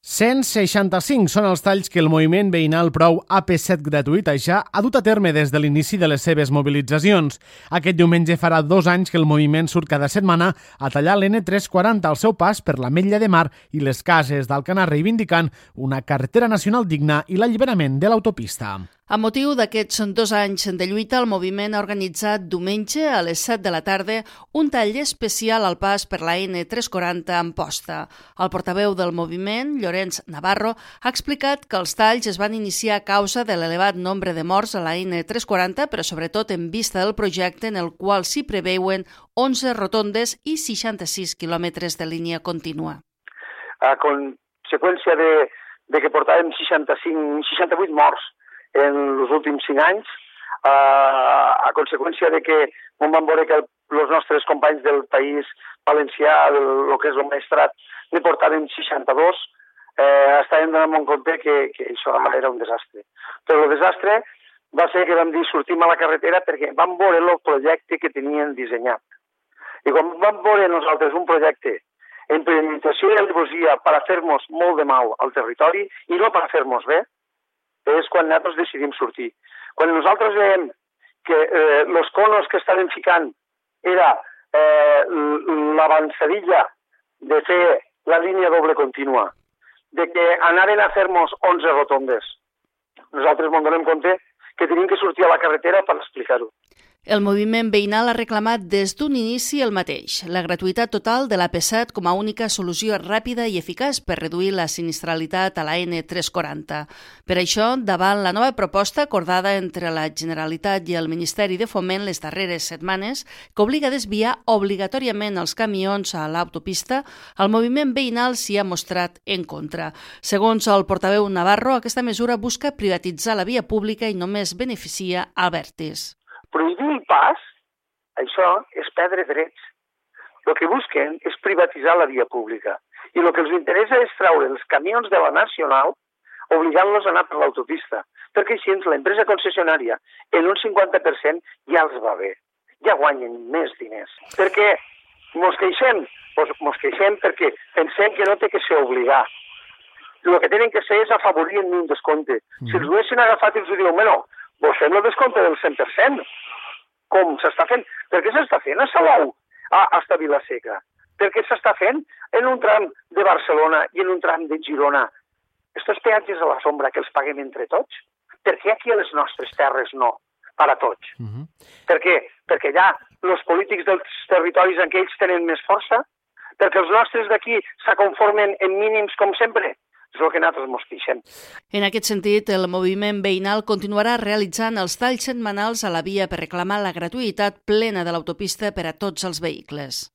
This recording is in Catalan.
165 són els talls que el moviment veïnal Prou AP7 gratuïta ja ha dut a terme des de l'inici de les seves mobilitzacions. Aquest diumenge farà 2 anys que el moviment surt cada setmana a tallar l'N340 al seu pas per l'Ametlla de Mar i les Cases d'Alcanar, reivindicant una carretera nacional digna i l'alliberament de l'autopista. Amb motiu d'aquests 2 anys de lluita, el moviment ha organitzat diumenge a les 7 de la tarda un tall especial al pas per la N340 a Amposta. El portaveu del moviment, Llorenç Navarro, ha explicat que els talls es van iniciar a causa de l'elevat nombre de morts a la N340, però sobretot en vista del projecte en el qual s'hi preveuen 11 rotondes i 66 quilòmetres de línia contínua. A conseqüència de que portàvem 68 morts en els últims 5 anys, a conseqüència de que vam veure que els nostres companys del País Valencià, el que és el Maestrat, ne portaven 62, estàvem donant en compte que això era un desastre. Però el desastre va ser que vam dir sortim a la carretera perquè vam veure el projecte que tenien dissenyat. I quan vam veure nosaltres un projecte en implementació i al·levosia per a fer-nos molt de mal al territori i no per a fer-nos bé, és quan nosaltres decidim sortir. Quan nosaltres veiem que els conos que estaven ficant era l'avançadilla de fer la línia doble contínua, de que anaven a fer-nos 11 rotondes, nosaltres ens donem compte que tenim que sortir a la carretera per explicar-ho. El moviment veïnal ha reclamat des d'un inici el mateix, la gratuïtat total de l'AP7 com a única solució ràpida i eficaç per reduir la sinistralitat a la N340. Per això, davant la nova proposta acordada entre la Generalitat i el Ministeri de Foment les darreres setmanes, que obliga a desviar obligatòriament els camions a l'autopista, el moviment veïnal s'hi ha mostrat en contra. Segons el portaveu Navarro, aquesta mesura busca privatitzar la via pública i només beneficia Albertis. Prohibir el pas, això és perdre drets. El que busquen és privatitzar la via pública. I el que els interessa és treure els camions de la Nacional obligant-los a anar per l'autopista. Perquè així l'empresa concessionària en un 50% ja els va bé. Ja guanyen més diners. Perquè mos queixem? Doncs mos queixem perquè pensem que no té que ser obligat. El que tenen que ser és afavorir en un descompte. Si els ho haguessin agafat i els diuen, bueno, vos fem el descompte del 100%. Com s'està fent? Per què s'està fent a Salou, hasta Vila-seca? Per què s'està fent en un tram de Barcelona i en un tram de Girona? Estos peatges a la sombra que els paguem entre tots? Per què aquí a les nostres terres no? Per a tots. Per què? Perquè ja els polítics dels territoris en què ells tenen més força? Perquè els nostres d'aquí s'aconformen en mínims com sempre? És el que nosaltres mos queixem. En aquest sentit, el moviment veïnal continuarà realitzant els talls setmanals a la via per reclamar la gratuïtat plena de l'autopista per a tots els vehicles.